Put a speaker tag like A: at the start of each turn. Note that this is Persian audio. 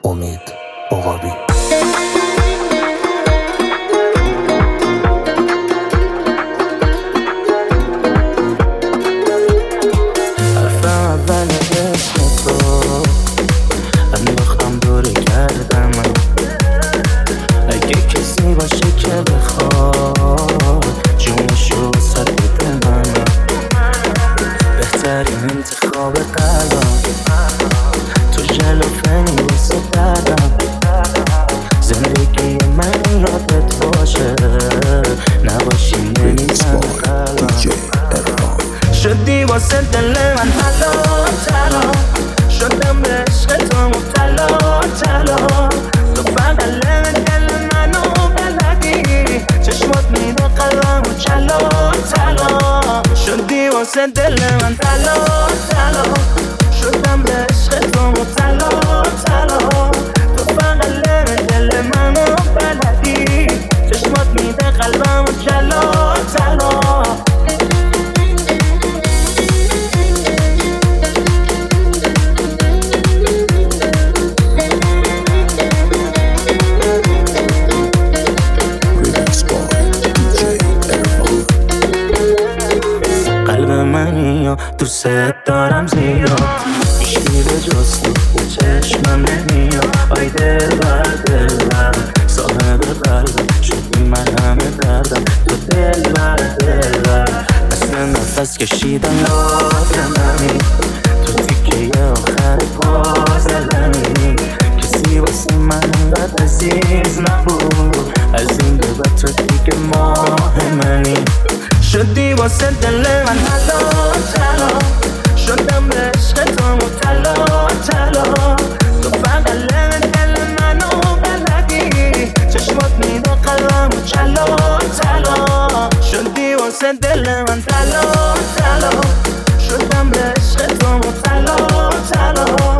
A: امید عقابی. حرف اول اسم تو انداختم دور کردم، اگه کسی باشه که بخواد جونشو واسه بده من، بهترین انتخاب قلبم تو جلوفنی واسه دردم، زندگی من یادت باشه نباشی نمیزن قلبم، شدی واسه دل من حالا تلا، شدم به عشق تو مبتلا تلا، تو فقط دل منو بلدی، چشمات میده قلبمو چلا تلا، شدی واسه دل من تلا تلا، شدم به عشق تو مبتلا تلا، تو فقط دل منو بلدی، چشمات میده قلبمو چلا تلا. منی دوست دارم زیاد، هیچکی به جز تو به چشمم نمیاد، آی دلبر دلبر صاحب قلبم، شدی من همه دردم، تو دلبر دلبر مثل نفس کشیدم لازممی، تو تیکه آخر پازلمی، کسی واسه من انقدر عزیز نبود، از این به بعد تو دیگه ماه منی، شدی واسه دل من حالا تلا، شدم به عشق تو مبتلا تلا، تو فقط دل منو بلدی، چشمات میده قلبمو چلا تلا، شدی واسه دل من تلا تلا، شدم به عشق تو مبتلا تلا.